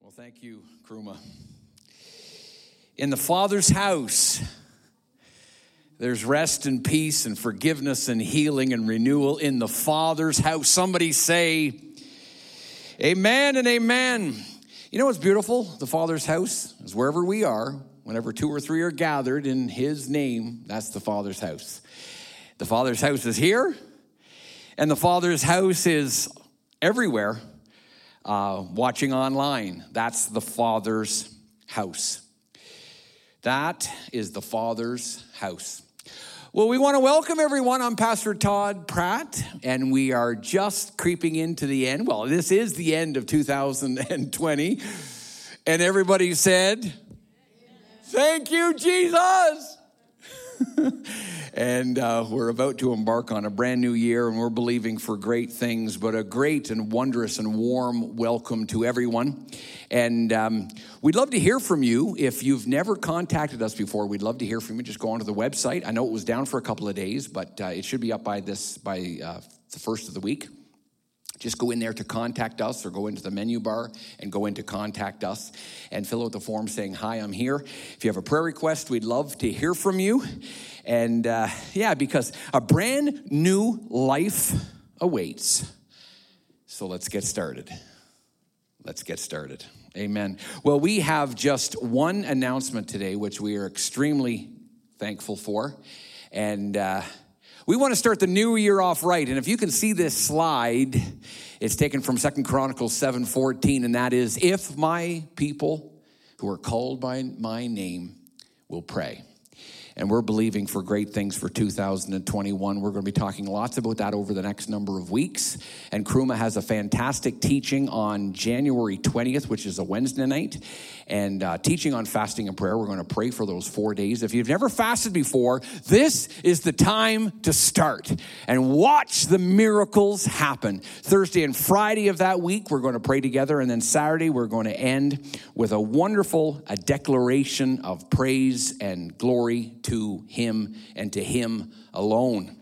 Well, thank you, Kruma. In the Father's house, there's rest and peace and forgiveness and healing and renewal in the Father's house. Somebody say, amen and amen. You know what's beautiful? The Father's house is wherever we are, whenever two or three are gathered in His name, that's the Father's house. The Father's house is here, and the Father's house is everywhere. Watching online, that's the Father's house. That is the Father's house. Well, we want to welcome everyone. I'm Pastor Todd Pratt, and we are just creeping into the end. Well, this is the end of 2020. And everybody said, amen. Thank you, Jesus. And we're about to embark on a brand new year, and we're believing for great things, but a great and wondrous and warm welcome to everyone. And we'd love to hear from you. If you've never contacted us before, we'd love to hear from you. Just go onto the website. I know it was down for a couple of days, but it should be up by the first of the week. Just go in there to contact us, or go into the menu bar and go into contact us and fill out the form saying, hi, I'm here. If you have a prayer request, we'd love to hear from you. And because a brand new life awaits. So let's get started. Amen. Well, we have just one announcement today, which we are extremely thankful for. And we want to start the new year off right. And if you can see this slide, it's taken from 2 Chronicles 7:14, and that is, if my people who are called by my name will pray. And we're believing for great things for 2021. We're going to be talking lots about that over the next number of weeks. And Kruma has a fantastic teaching on January 20th, which is a Wednesday night, and teaching on fasting and prayer. We're going to pray for those 4 days. If you've never fasted before, this is the time to start and watch the miracles happen. Thursday and Friday of that week, we're going to pray together. And then Saturday, we're going to end with a wonderful declaration of praise and glory to Him and to Him alone.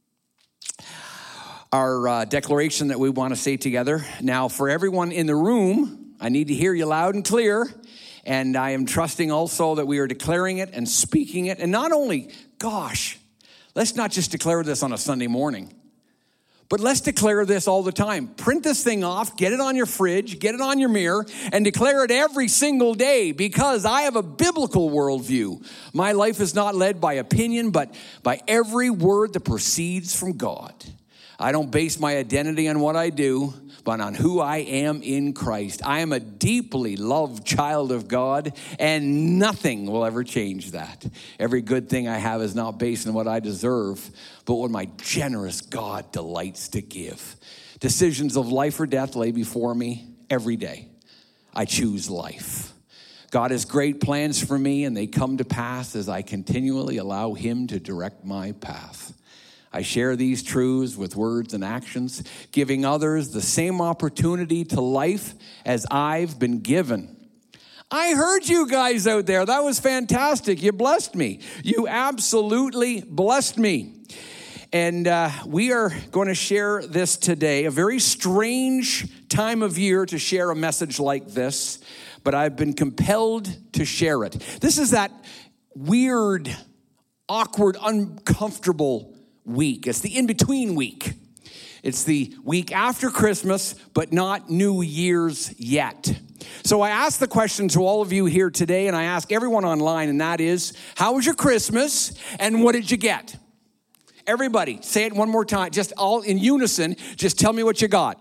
Our declaration that we want to say together. Now, for everyone in the room, I need to hear you loud and clear. And I am trusting also that we are declaring it and speaking it. And not only, let's not just declare this on a Sunday morning, but let's declare this all the time. Print this thing off, get it on your fridge, get it on your mirror, and declare it every single day, because I have a biblical worldview. My life is not led by opinion, but by every word that proceeds from God. I don't base my identity on what I do, but on who I am in Christ. I am a deeply loved child of God, and nothing will ever change that. Every good thing I have is not based on what I deserve, but what my generous God delights to give. Decisions of life or death lay before me every day. I choose life. God has great plans for me, and they come to pass as I continually allow Him to direct my path. I share these truths with words and actions, giving others the same opportunity to life as I've been given. I heard you guys out there. That was fantastic. You blessed me. You absolutely blessed me. And we are going to share this today. A very strange time of year to share a message like this, but I've been compelled to share it. This is that weird, awkward, uncomfortable week. It's the in-between week. It's the week after Christmas, but not New Year's yet. So I ask the question to all of you here today, and I ask everyone online, and that is, how was your Christmas, and what did you get? Everybody, say it one more time, just all in unison. Just tell me what you got.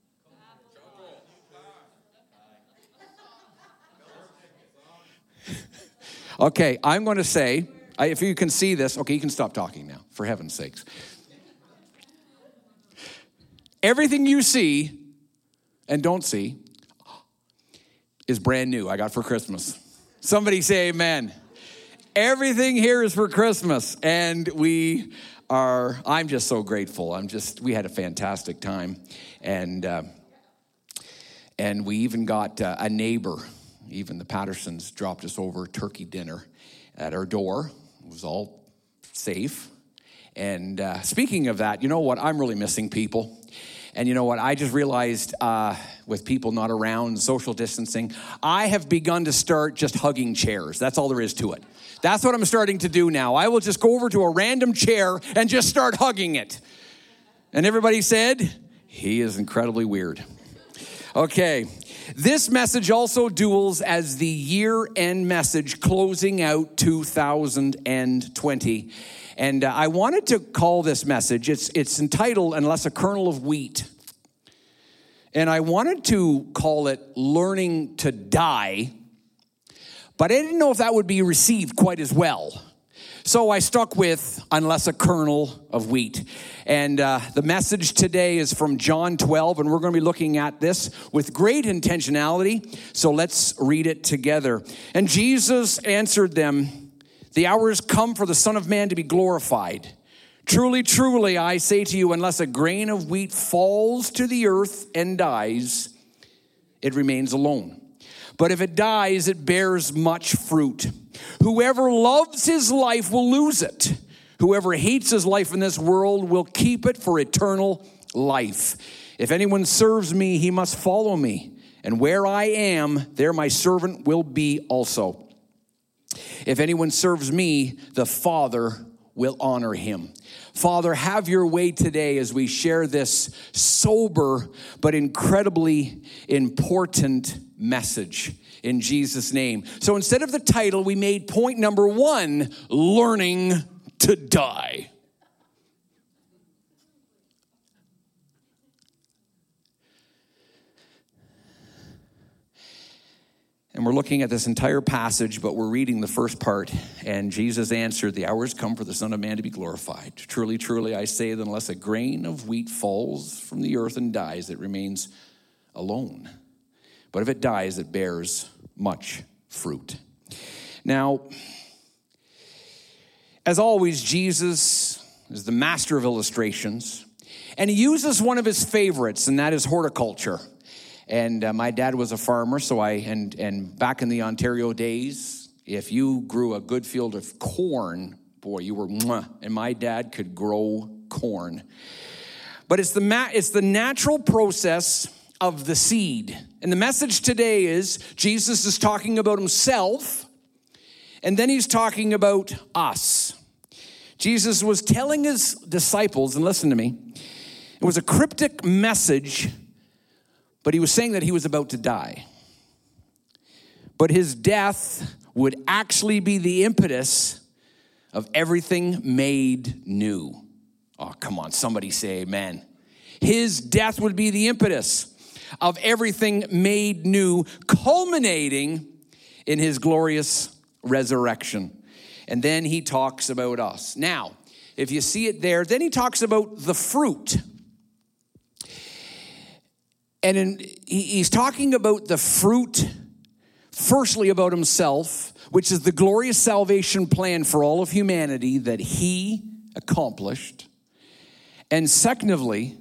Okay, I'm going to say, if you can see this, okay, you can stop talking now, for heaven's sakes. Everything you see and don't see is brand new. I got for Christmas. Somebody say amen. Everything here is for Christmas, and I'm just so grateful. We had a fantastic time, and we even got a neighbor. Even the Pattersons dropped us over turkey dinner at our door. It was all safe. And speaking of that, you know what? I'm really missing people. And you know what? I just realized with people not around, social distancing, I have begun to start just hugging chairs. That's all there is to it. That's what I'm starting to do now. I will just go over to a random chair and just start hugging it. And everybody said, he is incredibly weird. Okay. This message also duels as the year-end message closing out 2020. And I wanted to call this message, it's entitled, Unless a Kernel of Wheat. And I wanted to call it Learning to Die, but I didn't know if that would be received quite as well. So I stuck with Unless a Kernel of Wheat. And the message today is from John 12, and we're going to be looking at this with great intentionality. So let's read it together. And Jesus answered them, "The hour has come for the Son of Man to be glorified. Truly, truly, I say to you, unless a grain of wheat falls to the earth and dies, it remains alone. But if it dies, it bears much fruit. Whoever loves his life will lose it. Whoever hates his life in this world will keep it for eternal life. If anyone serves me, he must follow me. And where I am, there my servant will be also. If anyone serves me, the Father will honor him." Father, have your way today as we share this sober but incredibly important message in Jesus' name. So instead of the title, we made point number 1, Learning to Die. And we're looking at this entire passage, but we're reading the first part. And Jesus answered, "The hour has come for the Son of Man to be glorified. Truly, truly, I say that unless a grain of wheat falls from the earth and dies, it remains alone. But if it dies, it bears much fruit." Now, as always, Jesus is the master of illustrations. And he uses one of his favorites, and that is horticulture. And my dad was a farmer, so and back in the Ontario days, if you grew a good field of corn, boy, you were mwah, and my dad could grow corn. But it's the natural process of the seed. And the message today is Jesus is talking about himself, and then he's talking about us. Jesus was telling his disciples, and listen to me, it was a cryptic message, but he was saying that he was about to die. But his death would actually be the impetus of everything made new. Oh, come on, somebody say amen. His death would be the impetus of everything made new, culminating in his glorious resurrection. And then he talks about us. Now, if you see it there, then he talks about the fruit. And he's talking about the fruit, firstly about himself, which is the glorious salvation plan for all of humanity that he accomplished. And secondly,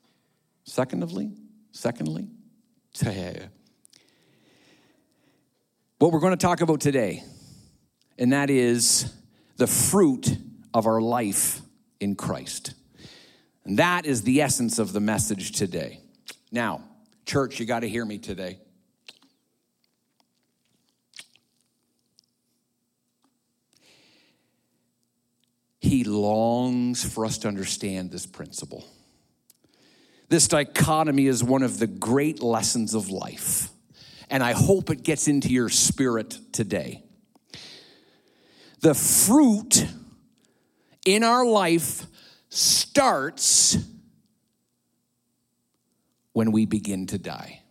what we're going to talk about today, and that is the fruit of our life in Christ. And that is the essence of the message today. Now, church, you got to hear me today. He longs for us to understand this principle. This dichotomy is one of the great lessons of life, and I hope it gets into your spirit today. The fruit in our life starts when we begin to die.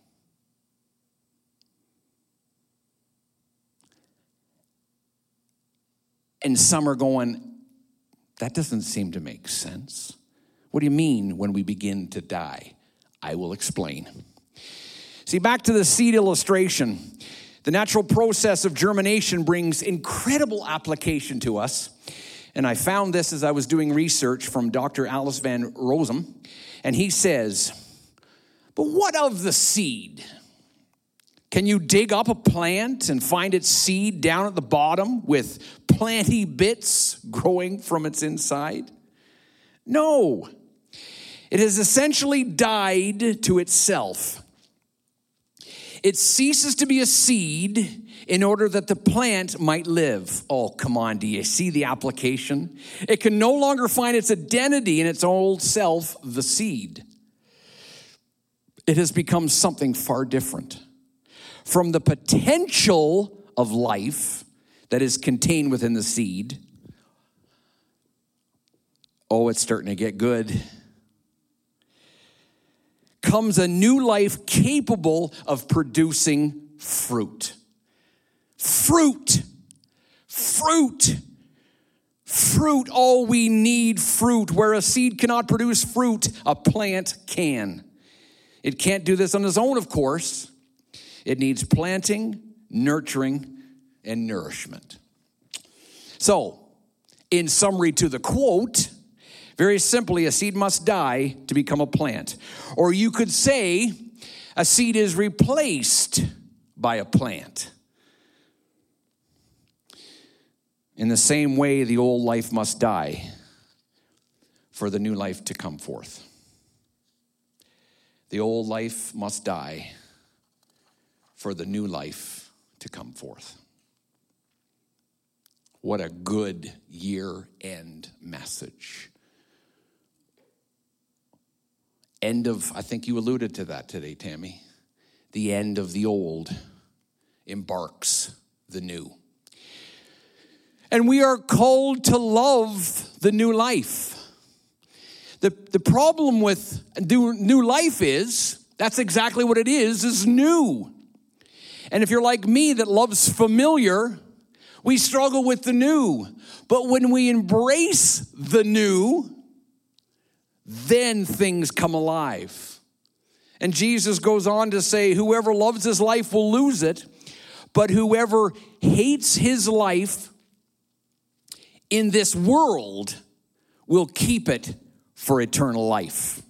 And some are going, that doesn't seem to make sense. What do you mean when we begin to die? I will explain. See, back to the seed illustration. The natural process of germination brings incredible application to us. And I found this as I was doing research from Dr. Alice Van Rossum. And he says, but what of the seed? Can you dig up a plant and find its seed down at the bottom with planty bits growing from its inside? No. It has essentially died to itself. It ceases to be a seed in order that the plant might live. Oh, come on, do you see the application? It can no longer find its identity in its old self, the seed. It has become something far different. From the potential of life that is contained within the seed, oh, it's starting to get good, comes a new life capable of producing fruit. Fruit. Fruit. Fruit. Oh, we need fruit. Where a seed cannot produce fruit, a plant can. It can't do this on its own, of course. It needs planting, nurturing, and nourishment. So, in summary to the quote, very simply, a seed must die to become a plant. Or you could say a seed is replaced by a plant. In the same way, the old life must die for the new life to come forth. The old life must die for the new life to come forth. What a good year-end message. End of, I think you alluded to that today, Tammy. The end of the old embarks the new. And we are called to love the new life. The problem with new life is, that's exactly what it is new. And if you're like me that loves familiar, we struggle with the new. But when we embrace the new, then things come alive. And Jesus goes on to say, whoever loves his life will lose it, but whoever hates his life in this world will keep it for eternal life.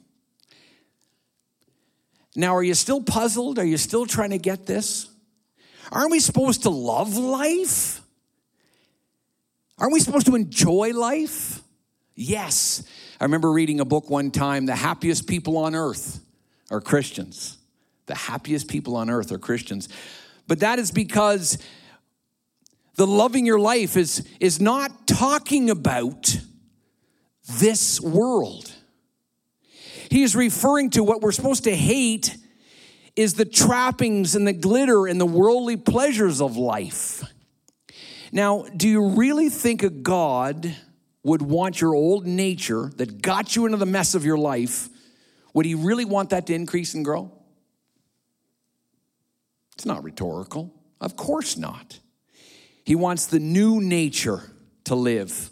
Now, are you still puzzled? Are you still trying to get this? Aren't we supposed to love life? Aren't we supposed to enjoy life? Yes. I remember reading a book one time, the happiest people on earth are Christians. The happiest people on earth are Christians. But that is because the loving your life is not talking about this world. He is referring to what we're supposed to hate is the trappings and the glitter and the worldly pleasures of life. Now, do you really think a God would want your old nature that got you into the mess of your life, would he really want that to increase and grow? It's not rhetorical. Of course not. He wants the new nature to live.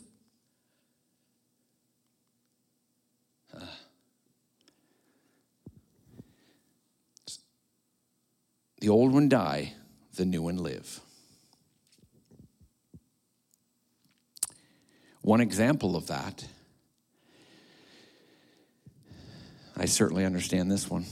The old one die, the new one live. One example of that, I certainly understand this one.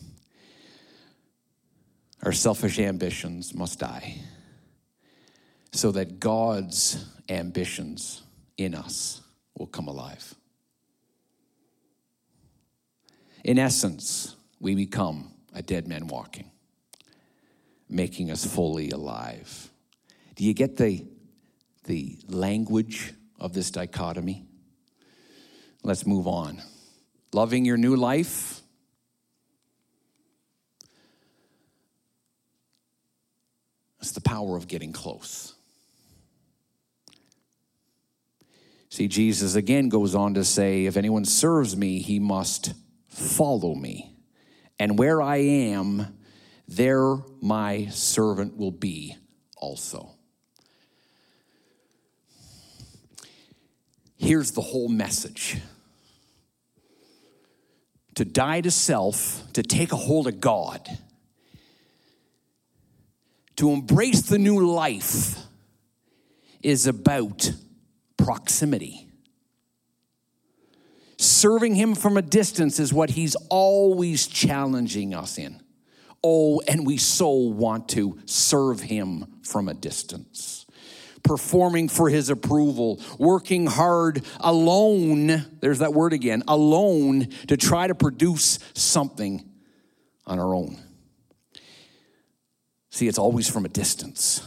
Our selfish ambitions must die so that God's ambitions in us will come alive. In essence, we become a dead man walking, making us fully alive. Do you get the language of this dichotomy? Let's move on. Loving your new life. It's the power of getting close. See, Jesus again goes on to say, if anyone serves me, he must follow me. And where I am, there my servant will be also. Here's the whole message. To die to self, to take a hold of God, to embrace the new life is about proximity. Serving him from a distance is what he's always challenging us in. Oh, and we so want to serve him from a distance. performing for his approval, working hard alone, there's that word again, alone, to try to produce something on our own. See, it's always from a distance.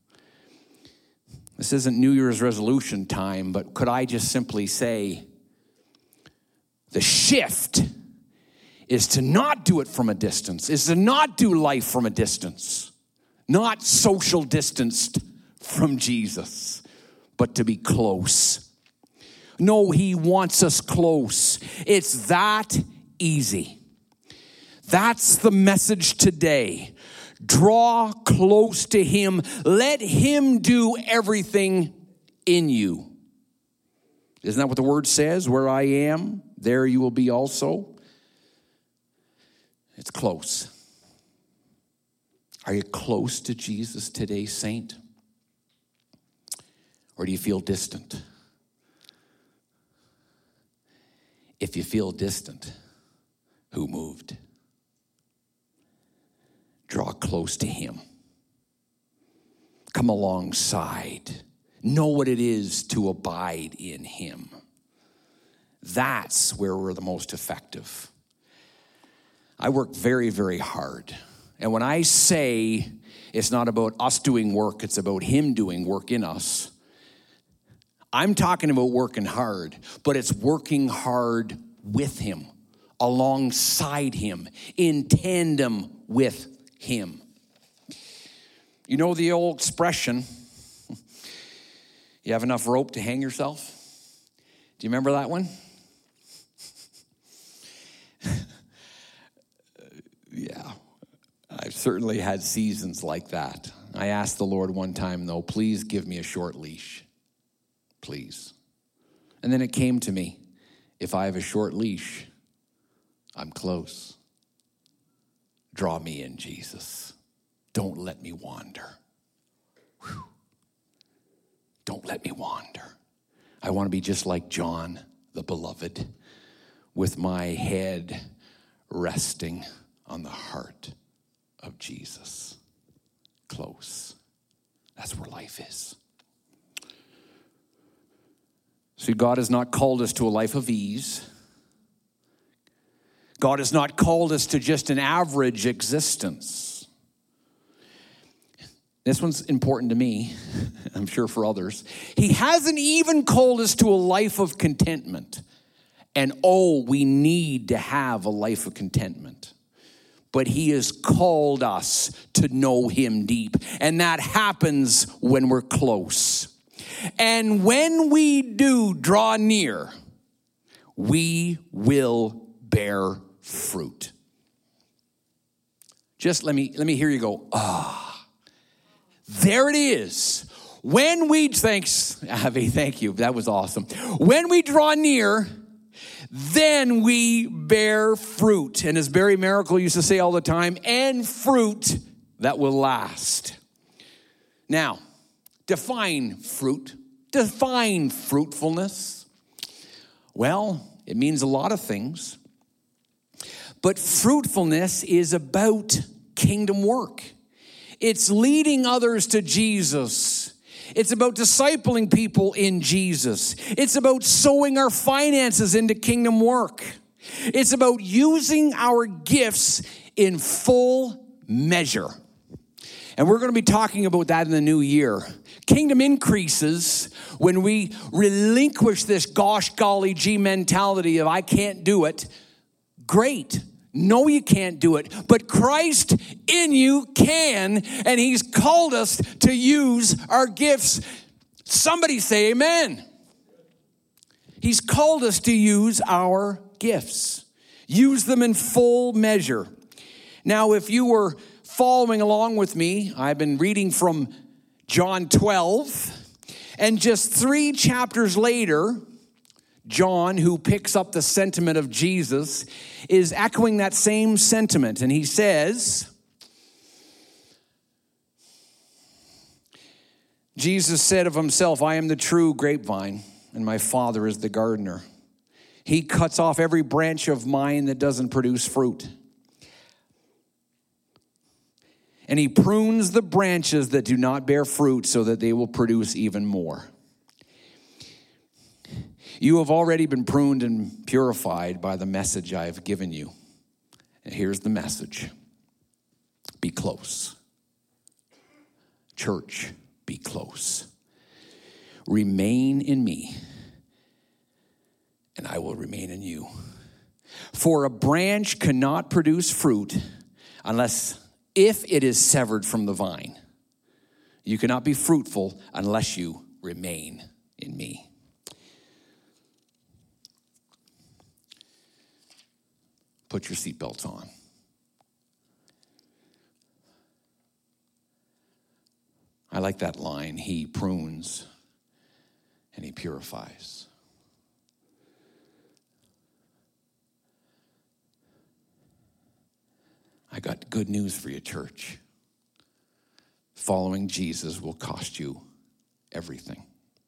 This isn't New Year's resolution time, but could I just simply say, the shift is to not do it from a distance, is to not do life from a distance, not social distanced from Jesus, but to be close. No, he wants us close. It's that easy. That's the message today. Draw close to him. Let him do everything in you. Isn't that what the word says? Where I am, there you will be also. It's close. Are you close to Jesus today, saint? Or do you feel distant? If you feel distant, who moved? Draw close to him. Come alongside. Know what it is to abide in him. That's where we're the most effective. I work very, very hard. And when I say it's not about us doing work, it's about him doing work in us, I'm talking about working hard, but it's working hard with him, alongside him, in tandem with him. You know the old expression, you have enough rope to hang yourself? Do you remember that one? Yeah, I've certainly had seasons like that. I asked the Lord one time, though, please give me a short leash. Please. And then it came to me, if I have a short leash, I'm close. Draw me in, Jesus. Don't let me wander. Whew. Don't let me wander. I want to be just like John, the beloved, with my head resting on the heart of Jesus. Close. That's where life is. See, God has not called us to a life of ease. God has not called us to just an average existence. This one's important to me, I'm sure for others. He hasn't even called us to a life of contentment. And we need to have a life of contentment. But he has called us to know him deep. And that happens when we're close. And when we do draw near, we will bear fruit. Just let me hear you go, there it is. When we, thanks, Avi, thank you. That was awesome. When we draw near, then we bear fruit. And as Barry Miracle used to say all the time, and fruit that will last. Now, define fruit. Define fruitfulness. Well, it means a lot of things. But fruitfulness is about kingdom work. It's leading others to Jesus. It's about discipling people in Jesus. It's about sowing our finances into kingdom work. It's about using our gifts in full measure. And we're going to be talking about that in the new year. Kingdom increases when we relinquish this gosh golly gee mentality of I can't do it. Great. No, you can't do it. But Christ in you can, and he's called us to use our gifts. Somebody say amen. He's called us to use our gifts. Use them in full measure. Now, if you were following along with me, I've been reading from John 12, and just 3 chapters later, John, who picks up the sentiment of Jesus, is echoing that same sentiment. And he says, Jesus said of himself, I am the true grapevine, and my Father is the gardener. He cuts off every branch of mine that doesn't produce fruit. And he prunes the branches that do not bear fruit so that they will produce even more. You have already been pruned and purified by the message I have given you. And here's the message. Be close. Church, be close. Remain in me, and I will remain in you. For a branch cannot produce fruit if it is severed from the vine. You cannot be fruitful unless you remain in me. Put your seatbelts on. I like that line. He prunes and he purifies. I got good news for you, church. Following Jesus will cost you everything.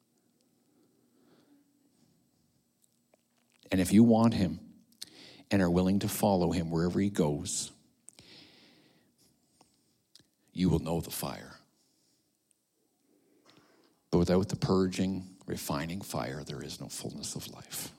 And if you want him and are willing to follow him wherever he goes, you will know the fire. But without the purging, refining fire, there is no fullness of life.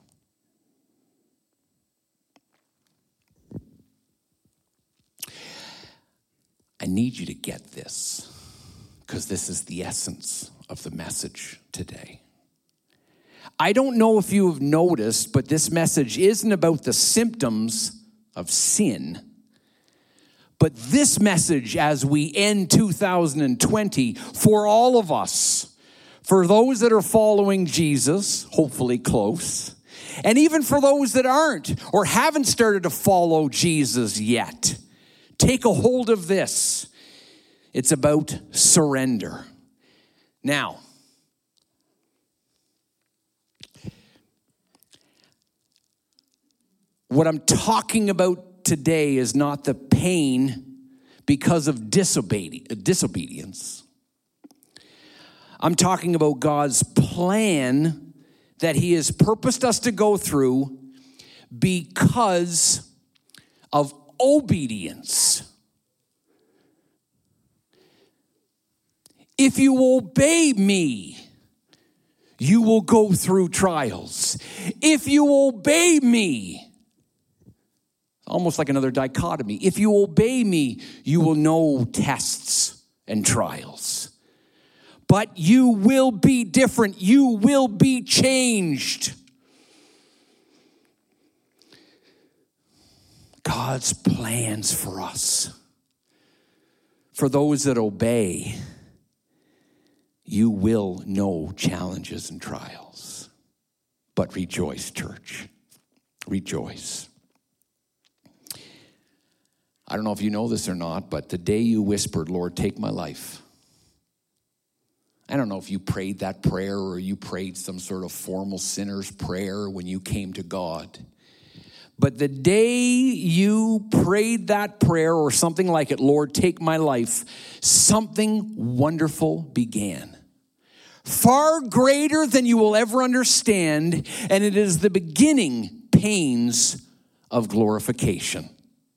I need you to get this, because this is the essence of the message today. I don't know if you have noticed, but this message isn't about the symptoms of sin. But this message, as we end 2020, for all of us, for those that are following Jesus, hopefully close, and even for those that aren't or haven't started to follow Jesus yet, take a hold of this. It's about surrender. Now, what I'm talking about today is not the pain because of disobedience. I'm talking about God's plan that he has purposed us to go through because of obedience. If you obey me, you will go through trials. If you obey me, almost like another dichotomy. If you obey me, you will know tests and trials. But you will be different. You will be changed. God's plans for us. For those that obey, you will know challenges and trials. But rejoice, church. Rejoice. I don't know if you know this or not, but the day you whispered, Lord, take my life. I don't know if you prayed that prayer or you prayed some sort of formal sinner's prayer when you came to God. But the day you prayed that prayer or something like it, Lord, take my life, something wonderful began. Far greater than you will ever understand, and it is the beginning pains of glorification.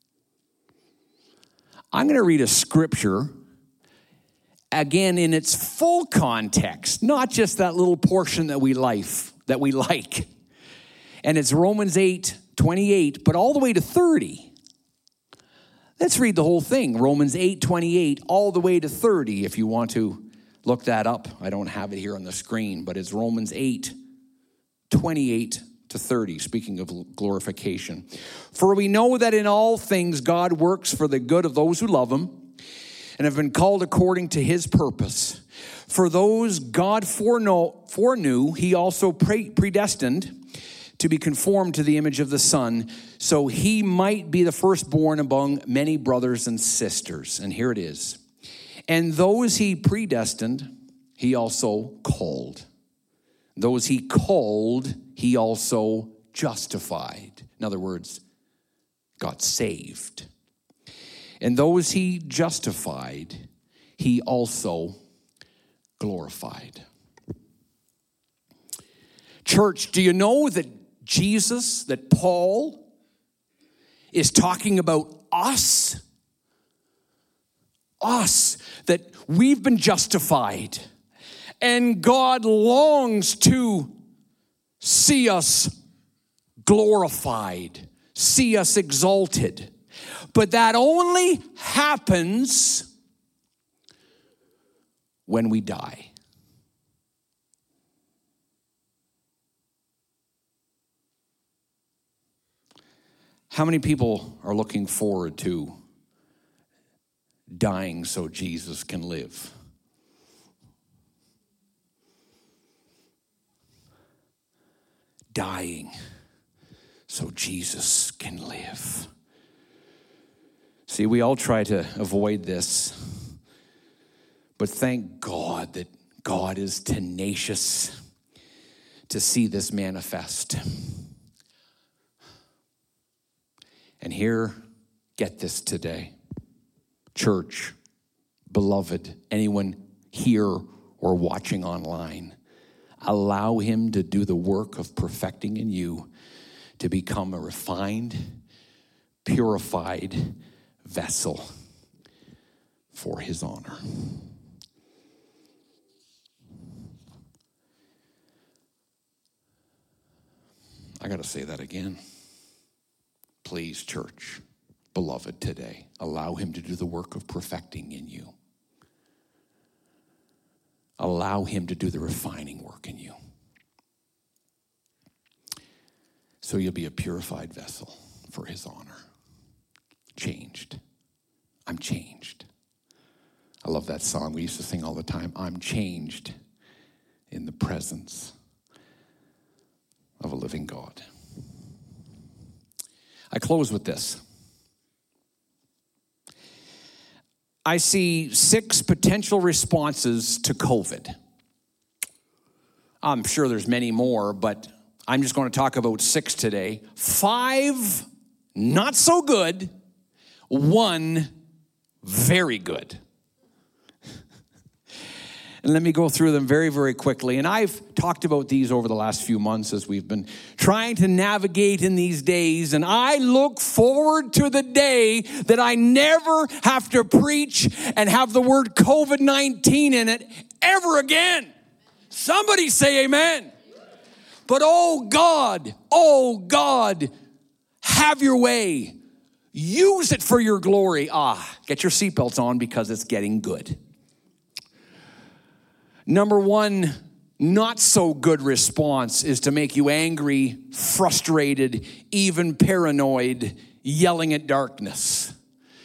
I'm going to read a scripture, again, in its full context, not just that little portion that we like. And it's Romans 8:28, but all the way to 30. Let's read the whole thing. Romans 8:28, all the way to 30, if you want to look that up. I don't have it here on the screen, but it's Romans 8:28 to 30, speaking of glorification. For we know that in all things God works for the good of those who love him and have been called according to his purpose. For those God foreknew, he also predestined to be conformed to the image of the Son, so he might be the firstborn among many brothers and sisters. And here it is. And those he predestined, he also called. Those he called, he also justified. In other words, got saved. And those he justified, he also glorified. Church, do you know that that Paul is talking about us? us that we've been justified. And God longs to see us glorified, see us exalted. But that only happens when we die. How many people are looking forward to dying so Jesus can live? Dying so Jesus can live. See, we all try to avoid this, but thank God that God is tenacious to see this manifest. And here, get this today. Church, beloved, anyone here or watching online, allow him to do the work of perfecting in you to become a refined, purified vessel for his honor. I got to say that again. Please, church, beloved, today, allow him to do the work of perfecting in you. Allow him to do the refining work in you. So you'll be a purified vessel for his honor. Changed. I'm changed. I love that song we used to sing all the time. I'm changed in the presence of a living God. I close with this. I see 6 potential responses to COVID. I'm sure there's many more, but I'm just going to talk about 6 today. 5, not so good. 1, very good. And let me go through them very, very quickly. And I've talked about these over the last few months as we've been trying to navigate in these days. And I look forward to the day that I never have to preach and have the word COVID-19 in it ever again. Somebody say amen. But oh God, have your way. Use it for your glory. Get your seatbelts on because it's getting good. Number 1, not so good response is to make you angry, frustrated, even paranoid, yelling at darkness.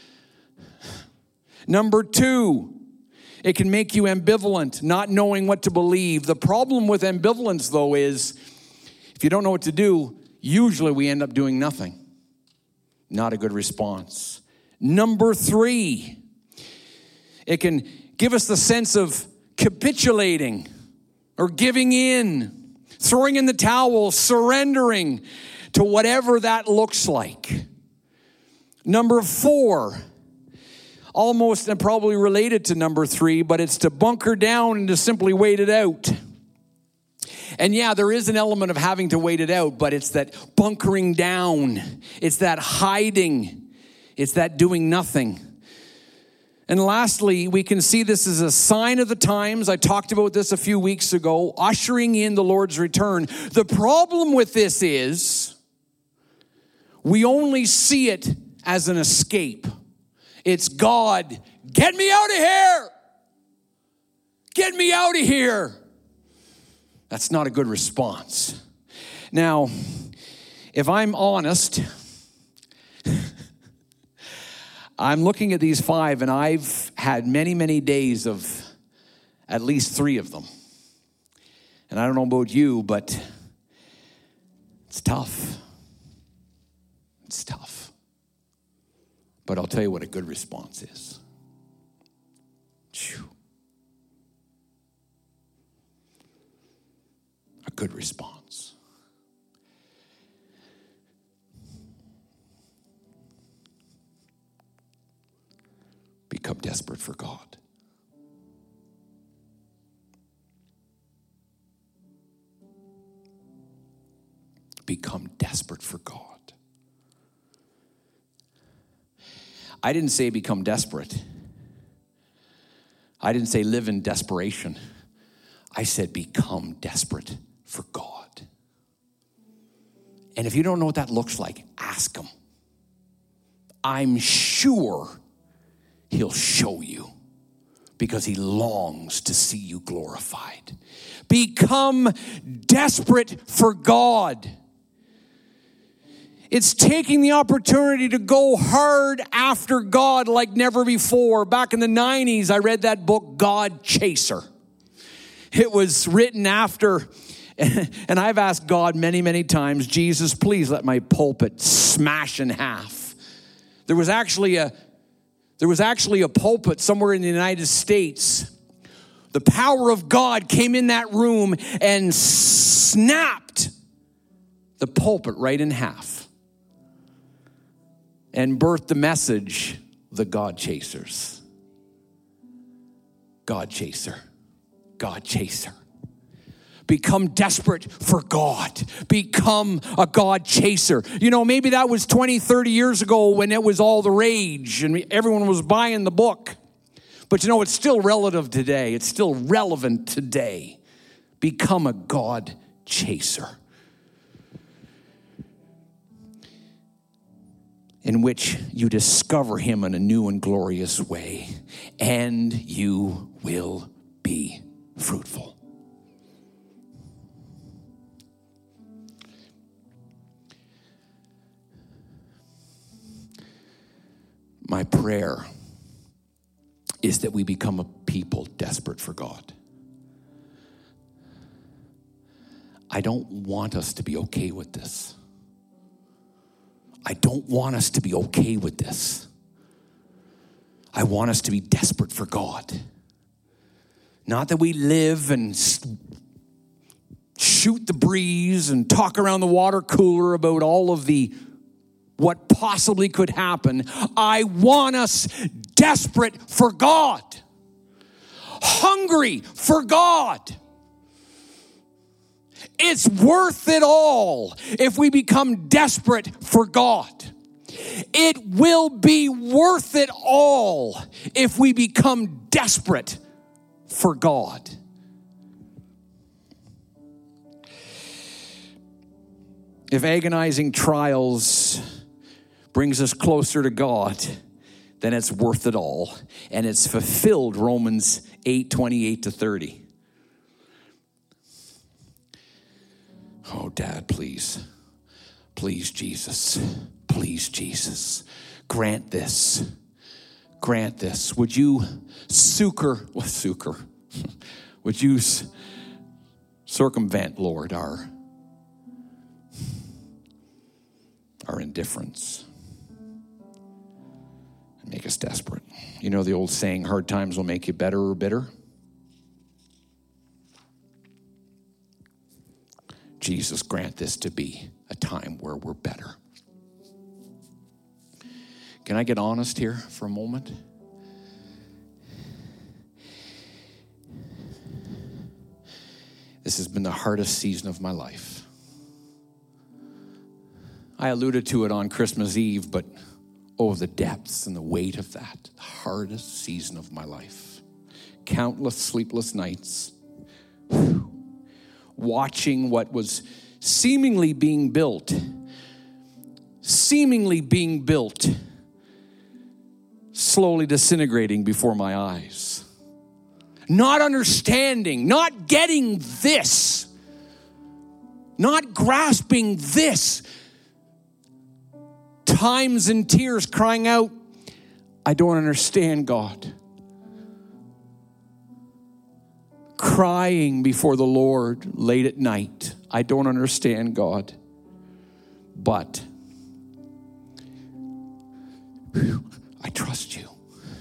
Number 2, it can make you ambivalent, not knowing what to believe. The problem with ambivalence, though, is if you don't know what to do, usually we end up doing nothing. Not a good response. Number 3, it can give us the sense of capitulating or giving in, throwing in the towel, surrendering to whatever that looks like. Number 4, almost and probably related to number 3, but it's to bunker down and to simply wait it out. And yeah, there is an element of having to wait it out, but it's that bunkering down. It's that hiding. It's that doing nothing. And lastly, we can see this as a sign of the times. I talked about this a few weeks ago, ushering in the Lord's return. The problem with this is we only see it as an escape. It's God, get me out of here. Get me out of here. That's not a good response. Now, if I'm honest, I'm looking at these 5, and I've had many, many days of at least 3 of them. And I don't know about you, but it's tough. It's tough. But I'll tell you what a good response is. Phew. A good response. Become desperate for God. Become desperate for God. I didn't say become desperate. I didn't say live in desperation. I said become desperate for God. And if you don't know what that looks like, ask him. I'm sure he'll show you because he longs to see you glorified. Become desperate for God. It's taking the opportunity to go hard after God like never before. Back in the 90s, I read that book, God Chaser. It was written after, and I've asked God many, many times, Jesus, please let my pulpit smash in half. There was actually a pulpit somewhere in the United States. The power of God came in that room and snapped the pulpit right in half and birthed the message, the God Chasers. God Chaser. God Chaser. Become desperate for God. Become a God chaser. You know, maybe that was 20, 30 years ago when it was all the rage and everyone was buying the book. But you know, it's still relative today. It's still relevant today. Become a God chaser. In which you discover him in a new and glorious way. And you will be fruitful. My prayer is that we become a people desperate for God. I don't want us to be okay with this. I don't want us to be okay with this. I want us to be desperate for God. Not that we live and shoot the breeze and talk around the water cooler about all of what possibly could happen. I want us desperate for God. Hungry for God. It's worth it all if we become desperate for God. It will be worth it all if we become desperate for God. If agonizing trials brings us closer to God, then it's worth it all. And it's fulfilled Romans 8:28-30. Oh, Dad, please. Please, Jesus. Please, Jesus. Grant this. Grant this. Would you would you circumvent, Lord, our indifference and make us desperate. You know the old saying, hard times will make you better or bitter? Jesus, grant this to be a time where we're better. Can I get honest here for a moment? This has been the hardest season of my life. I alluded to it on Christmas Eve, but the depths and the weight of that, the hardest season of my life. Countless sleepless nights, watching what was seemingly being built, slowly disintegrating before my eyes. Not understanding, not getting this, not grasping this. Times and tears crying out, I don't understand, God. Crying before the Lord late at night. I don't understand, God. But I trust you.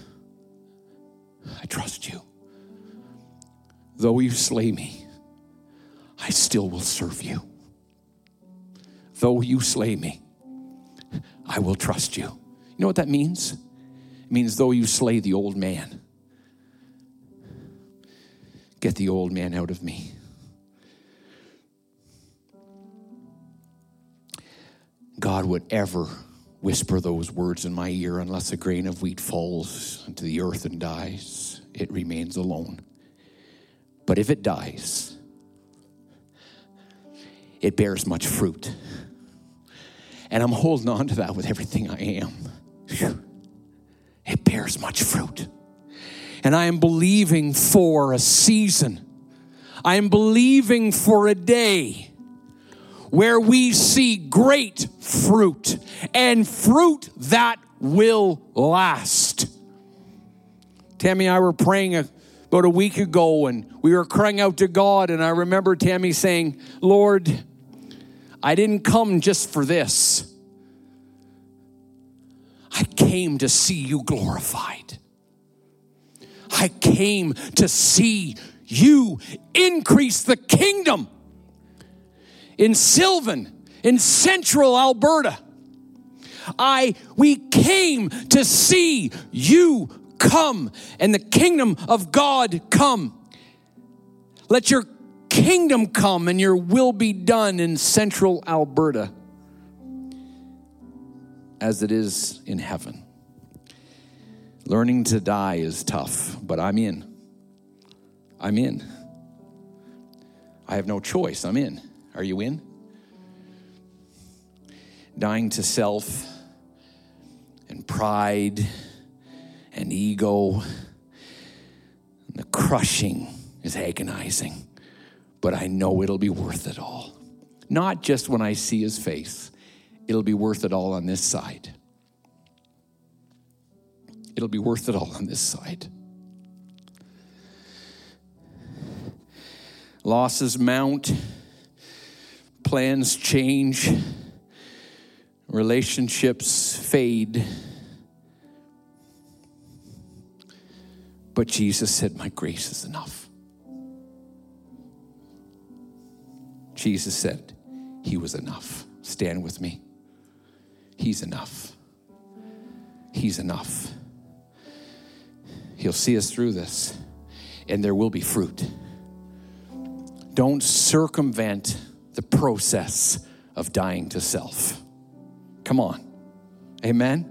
I trust you. Though you slay me, I still will serve you. Though you slay me, I will trust you. You know what that means? It means though you slay the old man, get the old man out of me. God, whatever whisper those words in my ear, unless a grain of wheat falls into the earth and dies, it remains alone. But if it dies, it bears much fruit. And I'm holding on to that with everything I am. It bears much fruit. And I am believing for a season. I am believing for a day where we see great fruit, and fruit that will last. Tammy and I were praying about a week ago, and we were crying out to God, and I remember Tammy saying, Lord, I didn't come just for this. I came to see you glorified. I came to see you increase the kingdom in Sylvan, in central Alberta. We came to see you come and the kingdom of God come. Let your kingdom come and your will be done in central Alberta as it is in heaven. Learning to die is tough, but I'm in. I'm in. I have no choice. I'm in. Are you in? Dying to self and pride and ego. And the crushing is agonizing, but I know it'll be worth it all. Not just when I see his face. It'll be worth it all on this side. It'll be worth it all on this side. Losses mount. Plans change. Relationships fade. But Jesus said, my grace is enough. Jesus said he was enough. Stand with me. He's enough. He's enough. He'll see us through this, and there will be fruit. Don't circumvent the process of dying to self. Come on. Amen?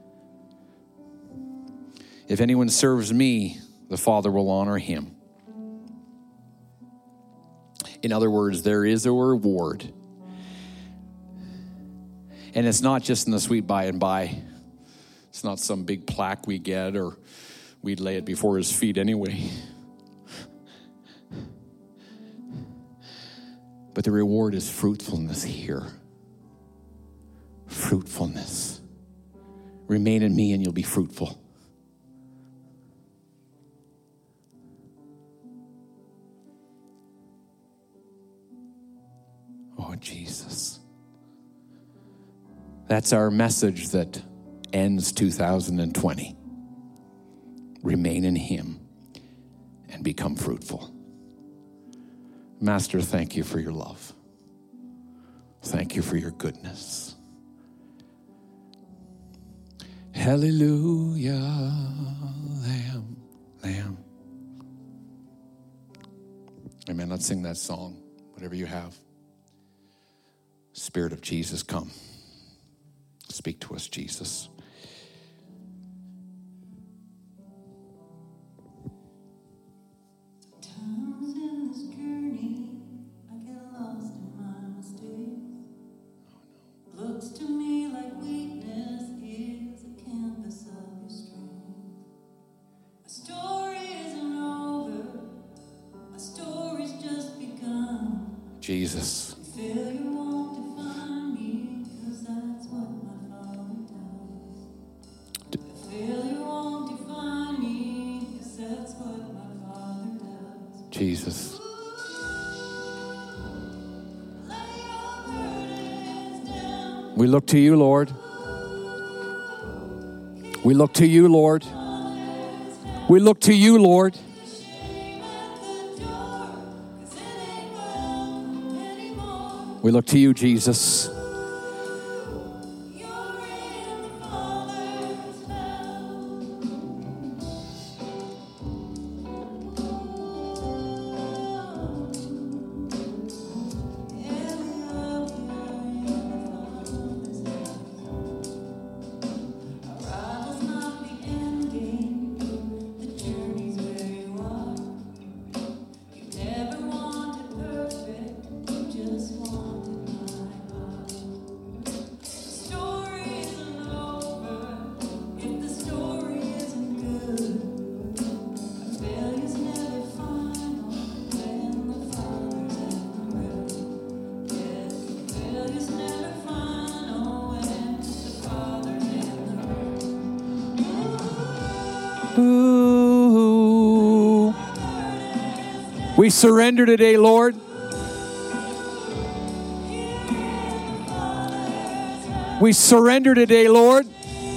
If anyone serves me, the Father will honor him. In other words, there is a reward. And it's not just in the sweet by and by. It's not some big plaque we get, or we'd lay it before his feet anyway. But the reward is fruitfulness here. Fruitfulness. Remain in me and you'll be fruitful. Oh, Jesus. That's our message that ends 2020. Remain in him and become fruitful. Master, thank you for your love. Thank you for your goodness. Hallelujah, Lamb, Lamb. Amen. Let's sing that song, whatever you have. Spirit of Jesus, come. Speak to us, Jesus. Jesus. Jesus. We look to you, Lord. We look to you, Lord. We look to you, Lord. We look to you, Jesus. We surrender today, Lord. We surrender today, Lord.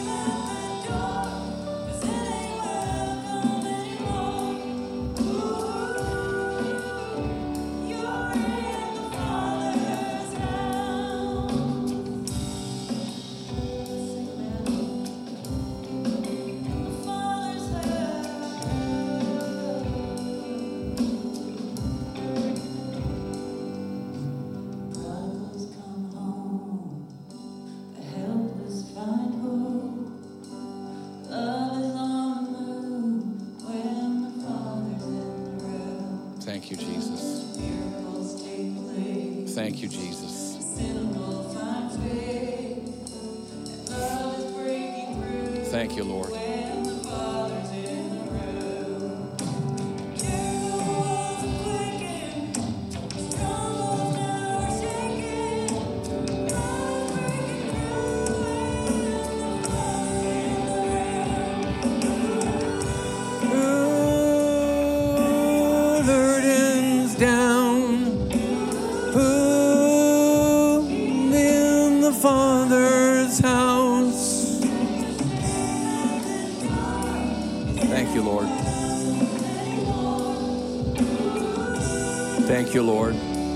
Thank you, Jesus. Thank you, Jesus. Thank you, Lord. Burdens down, who in the Father's house. Thank you, Lord. Thank you, Lord.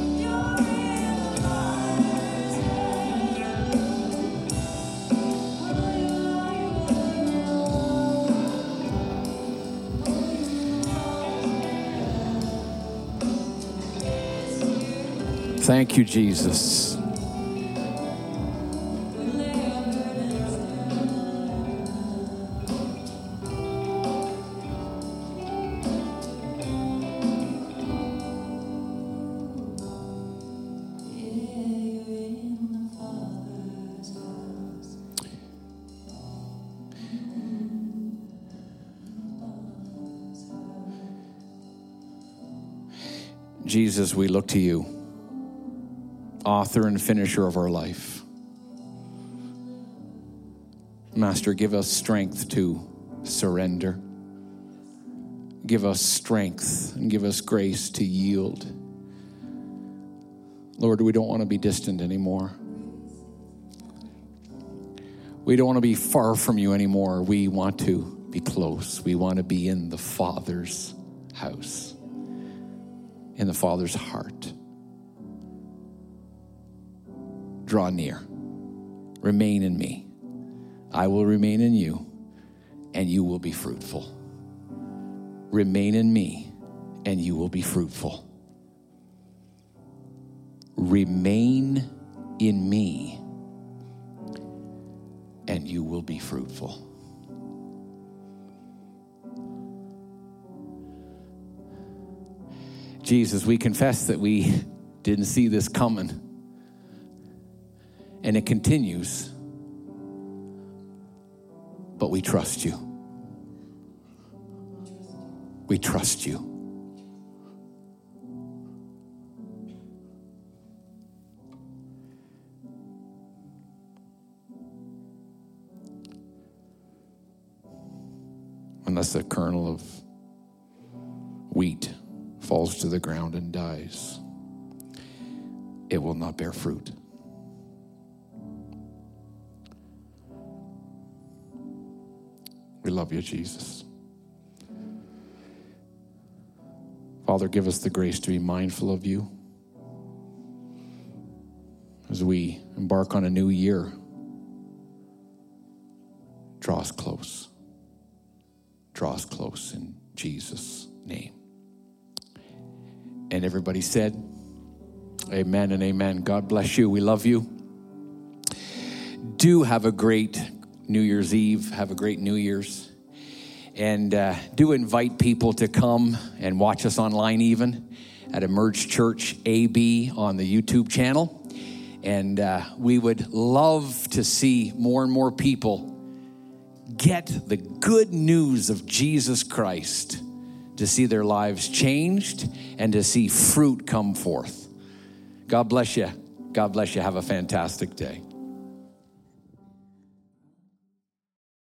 Thank you, Jesus. Jesus, we look to you, author and finisher of our life. Master, give us strength to surrender. Give us strength and give us grace to yield. Lord, we don't want to be distant anymore. We don't want to be far from you anymore. We want to be close. We want to be in the Father's house, in the Father's heart. Draw near. Remain in me. I will remain in you, and you will be fruitful. Remain in me, and you will be fruitful. Remain in me, and you will be fruitful. Jesus, we confess that we didn't see this coming. And it continues. But we trust you. We trust you. Unless a kernel of wheat falls to the ground and dies, it will not bear fruit. We love you, Jesus. Father, give us the grace to be mindful of you as we embark on a new year. Draw us close. Draw us close in Jesus' name. And everybody said, amen and amen. God bless you. We love you. Do have a great New Year's Eve. Have a great New Year's. And do invite people to come and watch us online even at Emerge Church AB on the YouTube channel. And we would love to see more and more people get the good news of Jesus Christ, to see their lives changed and to see fruit come forth. God bless you. God bless you. Have a fantastic day.